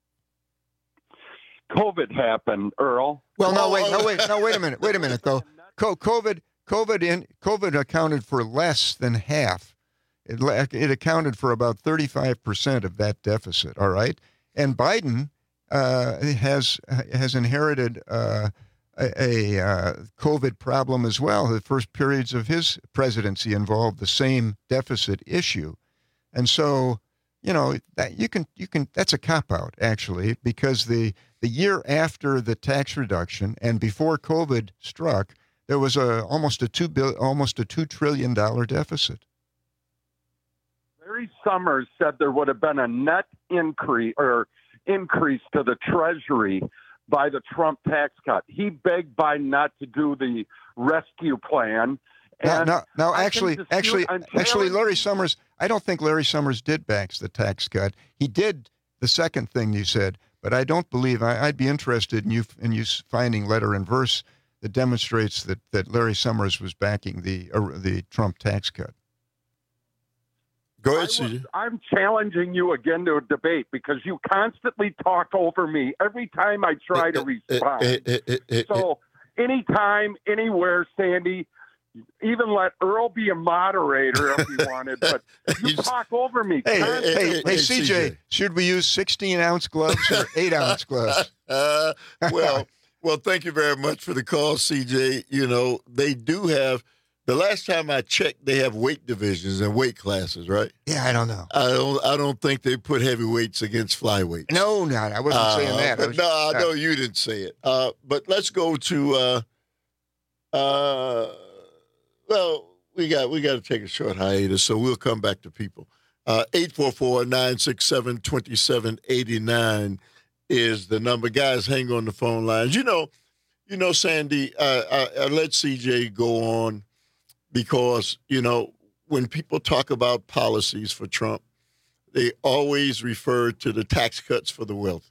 COVID happened, Earl.
Well, wait a minute though. COVID accounted for less than half. It accounted for about 35% of that deficit. All right, and Biden has inherited a COVID problem as well. The first periods of his presidency involved the same deficit issue, and so that you can that's a cop out actually, because the year after the tax reduction and before COVID struck, there was almost a $2 trillion deficit.
Larry Summers said there would have been a net increase to the Treasury by the Trump tax cut. He begged Biden not to do the rescue plan.
Now, actually, Larry Summers, I don't think Larry Summers did back the tax cut. He did the second thing you said, but I don't believe. I'd be interested in you finding letter and verse that demonstrates that Larry Summers was backing the Trump tax cut.
Go ahead, CJ.
I'm challenging you again to a debate because you constantly talk over me every time I try to respond. So anytime, anywhere, Sandy, even let Earl be a moderator if he wanted, but you talk over me.
Hey, CJ, should we use 16-ounce gloves or 8-ounce gloves?
Well, thank you very much for the call, CJ. They do have. The last time I checked, they have weight divisions and weight classes, right?
Yeah, I don't know.
I don't think they put heavyweights against flyweights.
No, I wasn't saying that.
I know you didn't say it. But let's go to. Well, we got to take a short hiatus, so we'll come back to people. 844-967-2789 is the number. Guys, hang on the phone lines. Sandy, I let CJ go on. Because, when people talk about policies for Trump, they always refer to the tax cuts for the wealthy.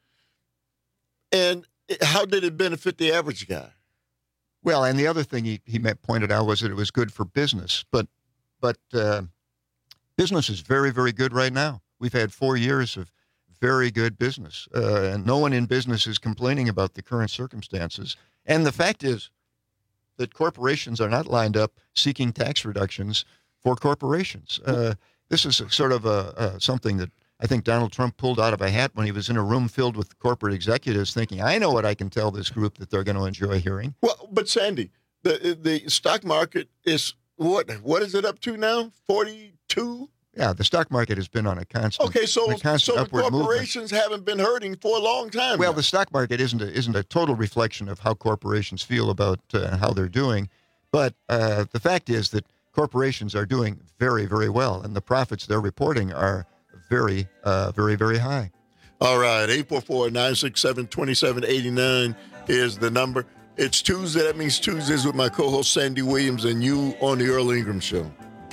And how did it benefit the average guy?
Well, and the other thing he pointed out was that it was good for business. But business is very, very good right now. We've had 4 years of very good business. And no one in business is complaining about the current circumstances. And the fact is, that corporations are not lined up seeking tax reductions for corporations. This is sort of something that I think Donald Trump pulled out of a hat when he was in a room filled with corporate executives thinking, I know what I can tell this group that they're going to enjoy hearing.
Well, but Sandy, the stock market is, what is it up to now? 42?
Yeah, the stock market has been on a constant
the
upward
corporations
movement.
haven't been hurting for a long time.
Well,
now.
The stock market isn't a total reflection of how corporations feel about how they're doing, but the fact is that corporations are doing very, very well, and the profits they're reporting are very, very, very high.
All right, 844-967-2789 is the number. It's Tuesday. That means Tuesdays with my co-host Sandy Williams and you on the Earl Ingram Show.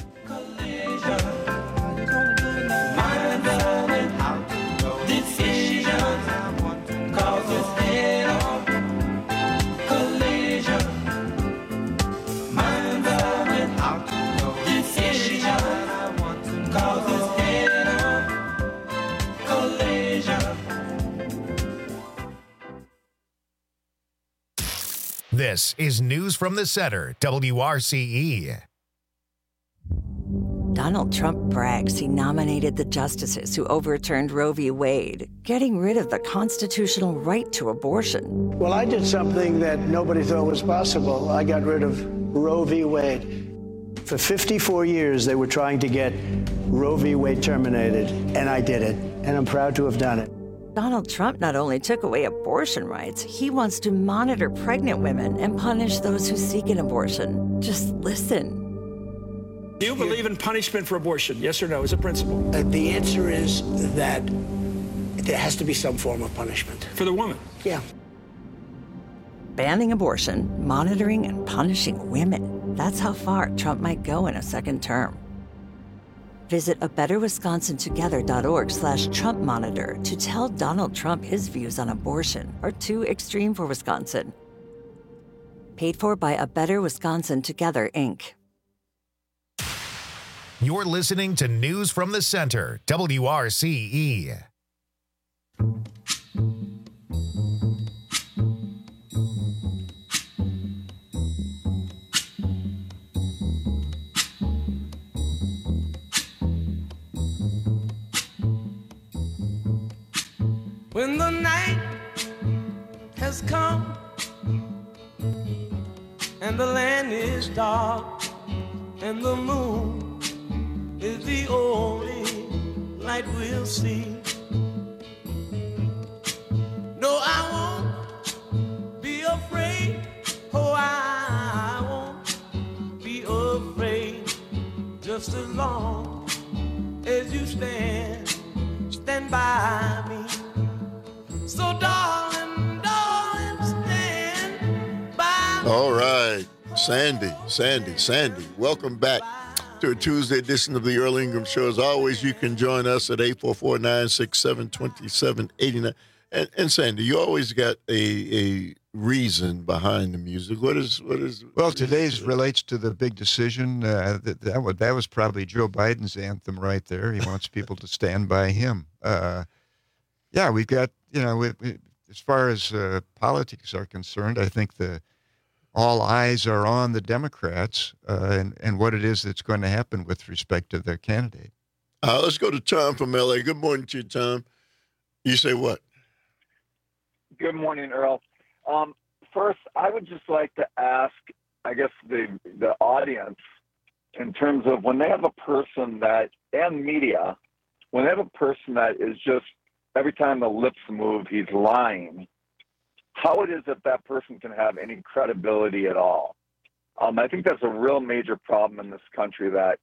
This is News from the Center, WRCE.
Donald Trump brags he nominated the justices who overturned Roe v. Wade, getting rid of the constitutional right to abortion.
Well, I did something that nobody thought was possible. I got rid of Roe v. Wade. For 54 years, they were trying to get Roe v. Wade terminated, and I did it, and I'm proud to have done it.
Donald Trump not only took away abortion rights, he wants to monitor pregnant women and punish those who seek an abortion. Just listen.
Do you believe in punishment for abortion? Yes or no, as a principle?
The answer is that there has to be some form of punishment.
For the woman?
Yeah.
Banning abortion, monitoring, and punishing women. That's how far Trump might go in a second term. Visit abetterwisconsintogether.org/Trump Monitor to tell Donald Trump his views on abortion are too extreme for Wisconsin. Paid for by A Better Wisconsin Together, Inc.
You're listening to News from the Center, WRCE.
When the night has come and the land is dark and the moon is the only light we'll see. No, I won't be afraid. Oh, I won't be afraid. Just as long as you stand by me. So darling, stand by me.
All right, Sandy. Welcome back to a Tuesday edition of the Earl Ingram Show. As always, you can join us at 844-967-2789. And Sandy, you always got a reason behind the music. What is?
Well, today's relates to the big decision. That was probably Joe Biden's anthem right there. He wants people to stand by him. Yeah, we've got, as far as politics are concerned, I think all eyes are on the Democrats and what it is that's going to happen with respect to their candidate.
Let's go to Tom from L.A. Good morning to you, Tom. You say what?
Good morning, Earl. First, I would just like to ask, I guess, the audience in terms of when they have a person and media, when they have a person that is just, every time the lips move, he's lying, how it is that person can have any credibility at all. I think that's a real major problem in this country that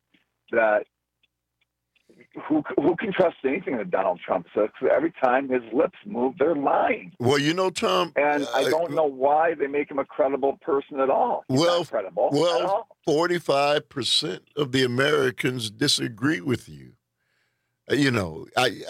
who can trust anything that Donald Trump says? Every time his lips move, they're lying.
Well, Tom,
and I don't know why they make him a credible person at all. He's not credible at all.
45% of the Americans disagree with you. In the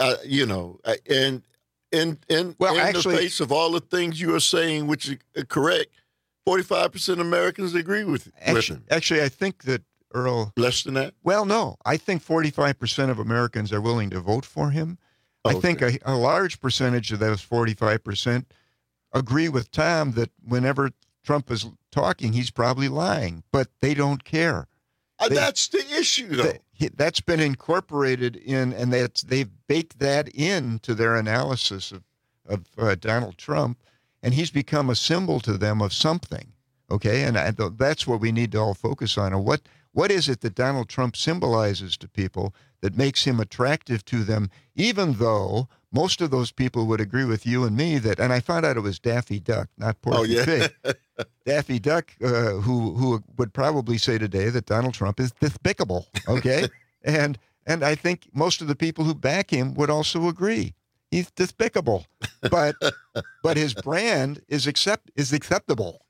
face of all the things you are saying, which is correct, 45% of Americans agree with him.
Actually, I think that, Earl...
Less than that?
Well, no. I think 45% of Americans are willing to vote for him. Okay. I think a large percentage of those 45% agree with Tom that whenever Trump is talking, he's probably lying, but they don't care.
That's the issue, though.
That's been incorporated in, and they've baked that into their analysis of Donald Trump, and he's become a symbol to them of something, okay? And that's what we need to all focus on. And what is it that Donald Trump symbolizes to people that makes him attractive to them, even though most of those people would agree with you and me that, and I found out it was Daffy Duck, not Porky Pig. Daffy Duck, who would probably say today that Donald Trump is despicable, okay? and I think most of the people who back him would also agree. He's despicable, but his brand is acceptable.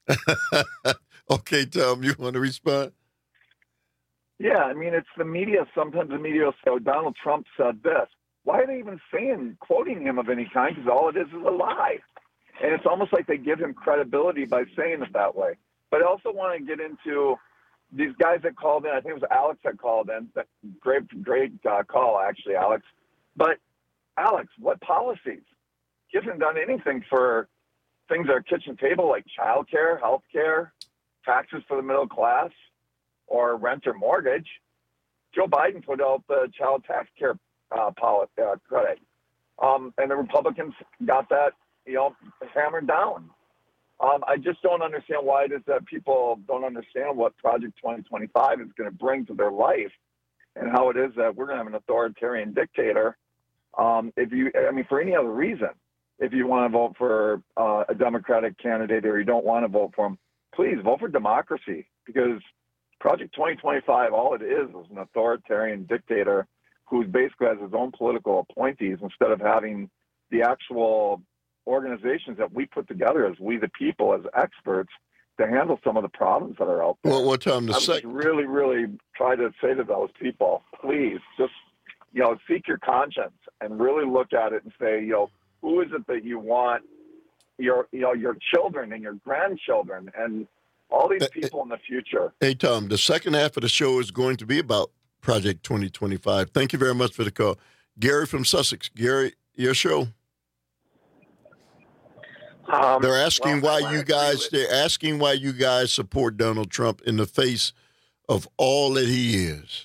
Okay, Tom, you want to respond?
Yeah, I mean, it's the media. Sometimes the media will say, Donald Trump said this. Why are they even quoting him of any kind? Because all it is a lie. And it's almost like they give him credibility by saying it that way. But I also want to get into these guys that called in. I think it was Alex that called in. Great call, actually, Alex. But, Alex, what policies? He hasn't done anything for things that are kitchen table like child care, health care, taxes for the middle class, or rent or mortgage. Joe Biden put out the child tax care credit. And the Republicans got that, hammered down. I just don't understand why it is that people don't understand what Project 2025 is going to bring to their life and how it is that we're going to have an authoritarian dictator. For any other reason, if you want to vote for a Democratic candidate or you don't want to vote for him, please vote for democracy, because Project 2025, all it is an authoritarian dictator who basically has his own political appointees instead of having the actual organizations that we put together as we the people, as experts, to handle some of the problems that are out there.
Well, what time to say?
Really, really try to say to those people, please, just, seek your conscience and really look at it and say, who is it that you want your children and your grandchildren and all these people in the future.
Hey, Tom, the second half of the show is going to be about Project 2025. Thank you very much for the call. Gary from Sussex. Gary, your show. They're asking why you guys support Donald Trump in the face of all that he is.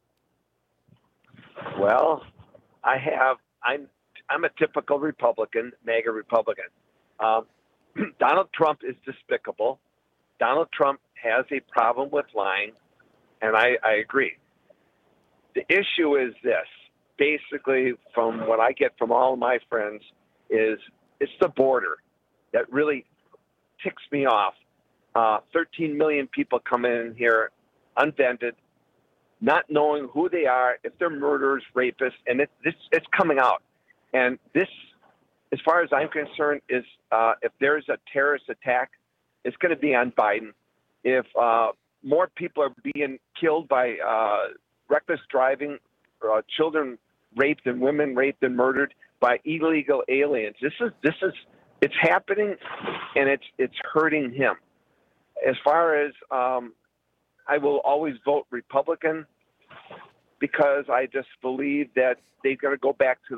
Well, I'm a typical Republican, MAGA Republican. Donald Trump is despicable. Donald Trump has a problem with lying, and I agree. The issue is this. Basically, from what I get from all of my friends, is it's the border that really ticks me off. 13 million people come in here unvetted, not knowing who they are, if they're murderers, rapists, and it's coming out. And this, as far as I'm concerned, is if there's a terrorist attack, it's going to be on Biden. If more people are being killed by reckless driving, children raped and women raped and murdered by illegal aliens, it's happening, and it's hurting him. As far as I will always vote Republican, because I just believe that they're going to go back to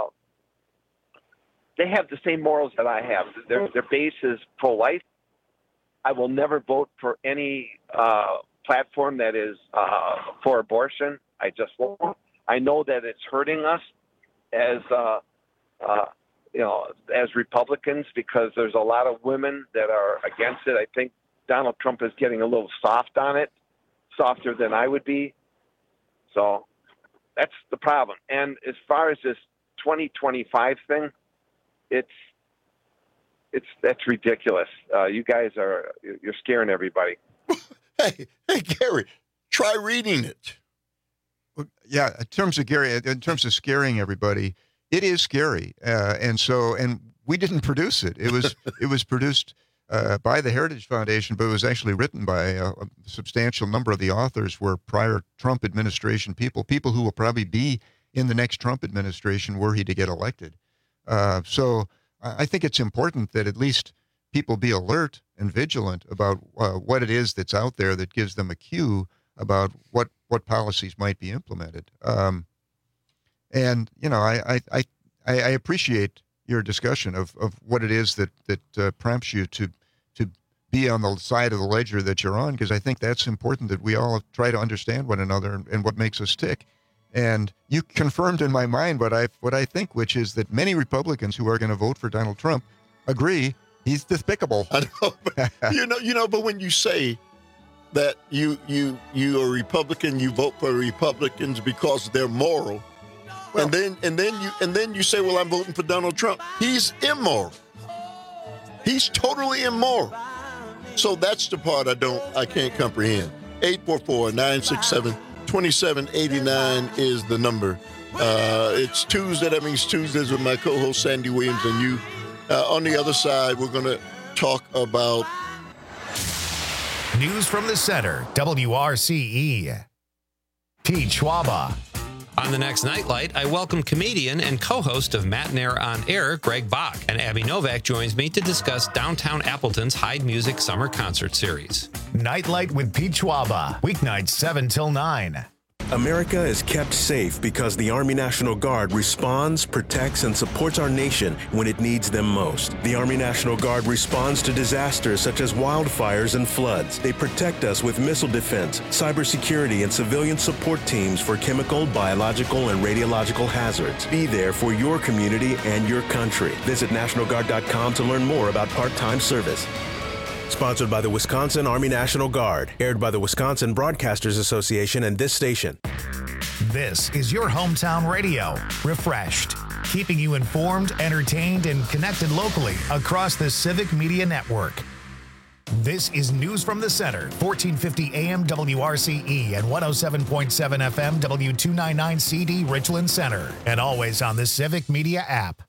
they have the same morals that I have. Their base is pro-life. I will never vote for any platform that is for abortion. I just won't. I know that it's hurting us as as Republicans, because there's a lot of women that are against it. I think Donald Trump is getting a little soft on it, softer than I would be. So that's the problem. And as far as this 2025 thing, that's ridiculous. You guys you're scaring everybody.
Hey, Gary, try reading it.
Well, yeah, in terms of scaring everybody, it is scary. And we didn't produce it. It was produced by the Heritage Foundation, but it was actually written by a substantial number of the authors were prior Trump administration people who will probably be in the next Trump administration were he to get elected. So I think it's important that at least people be alert and vigilant about what it is that's out there that gives them a cue about what policies might be implemented. And I appreciate your discussion of what it is that prompts you to be on the side of the ledger that you're on, because I think that's important that we all try to understand one another and what makes us tick. And you confirmed in my mind what I think, which is that many Republicans who are going to vote for Donald Trump agree he's despicable.
I know, but, but when you say that you are a Republican, you vote for Republicans because they're moral, well, and then you say, well, I'm voting for Donald Trump. He's immoral. He's totally immoral. So that's the part I can't comprehend. 844-967-2789 is the number. It's Tuesday. That means Tuesdays with my co-host Sandy Williams and you. On the other side, we're going to talk about
news from the center. WRCE. T. Schwaba.
On the next Nightlight, I welcome comedian and co-host of Matinee on Air, Greg Bach, and Abby Novak joins me to discuss Downtown Appleton's Hyde Music Summer Concert Series.
Nightlight with Pete Schwaba, weeknights 7 till 9.
America is kept safe because the Army National Guard responds, protects, and supports our nation when it needs them most. The Army National Guard responds to disasters such as wildfires and floods. They protect us with missile defense, cybersecurity, and civilian support teams for chemical, biological, and radiological hazards. Be there for your community and your country. Visit NationalGuard.com to learn more about part-time service. Sponsored by the Wisconsin Army National Guard. Aired by the Wisconsin Broadcasters Association and this station.
This is your hometown radio. Refreshed. keeping you informed, entertained, and connected locally across the Civic Media Network. This is News from the Center, 1450 AM WRCE and 107.7 FM W299CD Richland Center, and always on the Civic Media app.